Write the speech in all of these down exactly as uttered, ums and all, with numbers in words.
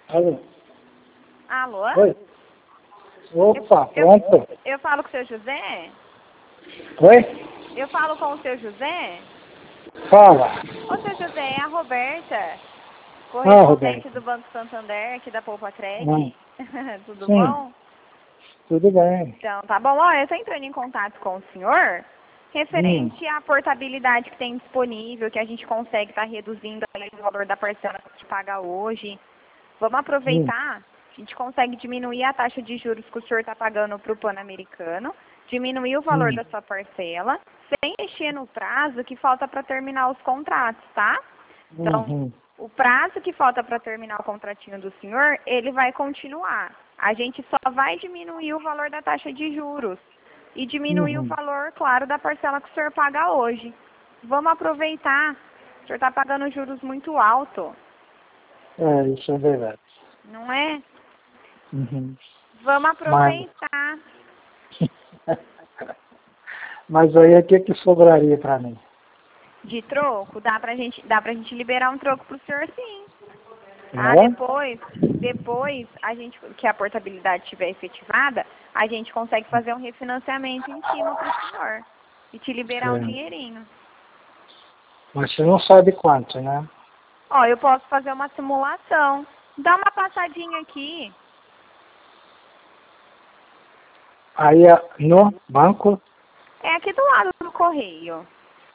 Alô? Alô? Oi? Opa, eu, pronto? eu, eu falo com o seu José? Oi? Eu falo com o seu José? Fala. Ô, seu José, é a Roberta, Ah, correspondente Roberto. do Banco Santander, aqui da Poupa Ah, Cred. Tudo sim, bom? tudo bem. Então, tá bom. Ó, eu estou entrando em contato com o senhor Hum, referente à portabilidade que tem disponível, que a gente consegue estar reduzindo ali o valor da parcela que a gente paga hoje. Vamos hum, aproveitar, a gente consegue diminuir a taxa de juros que o senhor está pagando para o Pan-Americano, diminuir o valor hum, da sua parcela, sem mexer no prazo que falta para terminar os contratos, tá? Então, uhum, o prazo que falta para terminar o contratinho do senhor, ele vai continuar. A gente só vai diminuir o valor da taxa de juros e diminuir o uhum. valor, claro, da parcela que o senhor paga hoje. Vamos aproveitar. O senhor está pagando juros muito alto, É, isso é verdade. não é? Uhum. Vamos Mas, aproveitar. mas aí o que que sobraria para mim? De troco, dá pra gente, dá pra gente liberar um troco pro senhor, sim. Ah, É? depois, depois a gente, que a portabilidade estiver efetivada, a gente consegue fazer um refinanciamento em cima pro senhor e te liberar um Sim. dinheirinho. Mas você não sabe quanto, né? Ó, eu posso fazer uma simulação. Dá uma passadinha aqui. Aí a- no banco, É aqui do lado do correio.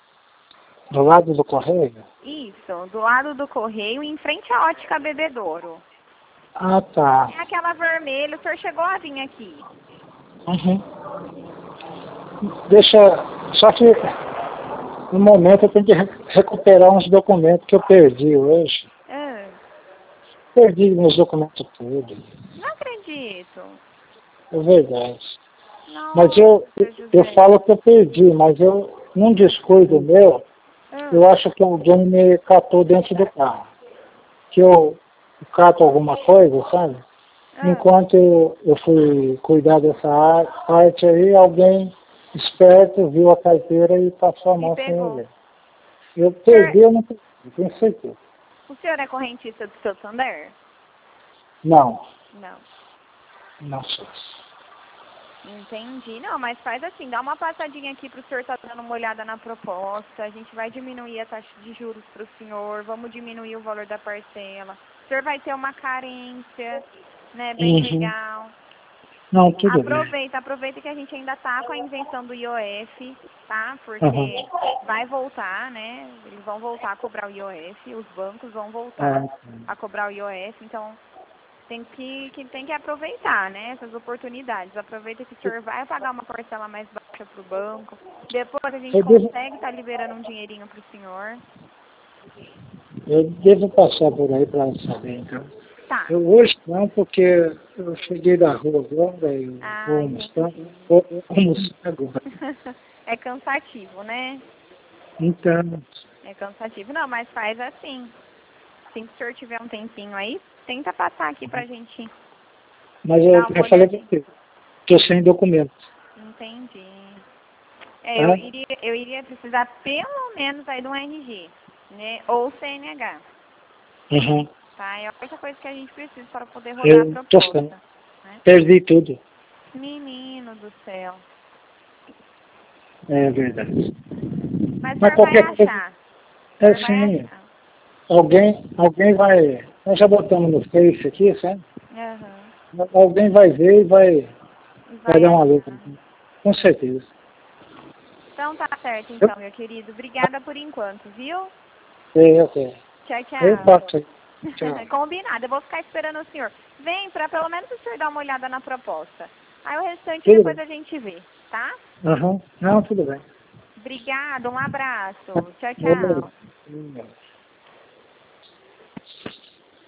do lado do correio? Isso, do lado do correio, em frente à ótica Bebedouro. Ah, tá. É aquela vermelha, o senhor chegou a vir aqui. Uhum. Deixa, só que no momento eu tenho que re- recuperar uns documentos que eu perdi hoje. Ah, Perdi meus documentos todos. não acredito. É verdade. Mas Nossa, eu, eu José. falo que eu perdi, mas eu, num descuido meu, Ah, eu acho que alguém me catou dentro do carro. Que eu cato alguma coisa, sabe? ah, Enquanto eu, eu fui cuidar dessa ar- parte aí, alguém esperto viu a carteira e passou a e mão sem eu pegou. ver. Eu O senhor, perdi, eu não perdi, tenho certeza. o senhor é correntista do Santander? Não, Não. não sei. Entendi. Não, mas faz assim, dá uma passadinha aqui pro senhor estar dando uma olhada na proposta. A gente vai diminuir a taxa de juros pro senhor, vamos diminuir o valor da parcela. O senhor vai ter uma carência, né, bem Uhum. legal. Não, tudo bem. Aproveita, aproveita que a gente ainda tá com a invenção do I O F, tá? Uhum. Porque vai voltar, né? Eles vão voltar a cobrar o I O F, os bancos vão voltar Ah, a cobrar o I O F, então tem que, que, tem que aproveitar, né? Essas oportunidades. Aproveita que o senhor vai pagar uma parcela mais baixa pro banco. Depois a gente eu devo, consegue estar liberando um dinheirinho pro senhor. eu devo passar por aí para saber, então. Tá. Eu hoje não, porque eu cheguei da rua agora, eu vou Ah, almoçar, entendi. vou almoçar agora. É cansativo, né? Então, É cansativo. Não, mas faz assim. Assim que o senhor tiver um tempinho aí, tenta passar aqui pra gente mas eu, dar uma eu falei para olhadinha. você, estou sem documento, Entendi. É, eu tá? iria, eu iria precisar pelo menos aí de um R G, né? Ou C N H, Uhum. tá? É a única coisa que a gente precisa para poder rodar a Eu tô sem, proposta, né? perdi tudo, Menino do céu. é verdade. Mas o Mas senhor vai qualquer coisa, achar. O é senhor vai assim, achar. alguém, alguém vai, nós já botamos no Face aqui, sabe? Aham. Alguém vai ver e vai, E vai vai dar uma luta, achar. com certeza. Então tá certo Eu, então, meu querido. Obrigada por enquanto, viu? eu, eu, Tchau, eu tchau. passo aí. Tchau. Combinado, eu vou ficar esperando o senhor. Vem pra pelo menos o senhor dar uma olhada na proposta. Aí o restante Tudo depois bem. a gente vê, tá? Aham. Não, tudo bem. Obrigada, um abraço. Tchau, tchau. Beleza.